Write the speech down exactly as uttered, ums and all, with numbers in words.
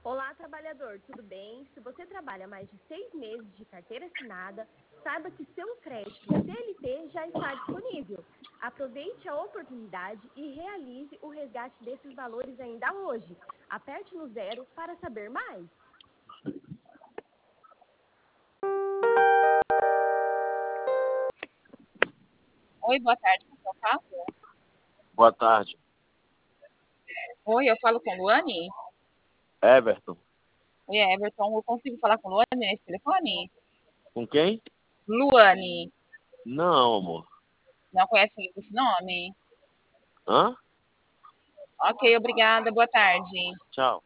Olá, trabalhador, tudo bem? Se você trabalha mais de seis meses de carteira assinada, saiba que seu crédito C L T já está disponível. Aproveite a oportunidade e realize o resgate desses valores ainda hoje. Aperte no zero para saber mais. Oi, boa tarde, com quem eu falo? Boa tarde. Oi, eu falo com Luane? Everton. Oi, Everton, eu consigo falar com Luane nesse telefone? Com quem? Luane, Não, amor. não conhece esse nome? Hã? Ok, obrigada, boa tarde. Tchau.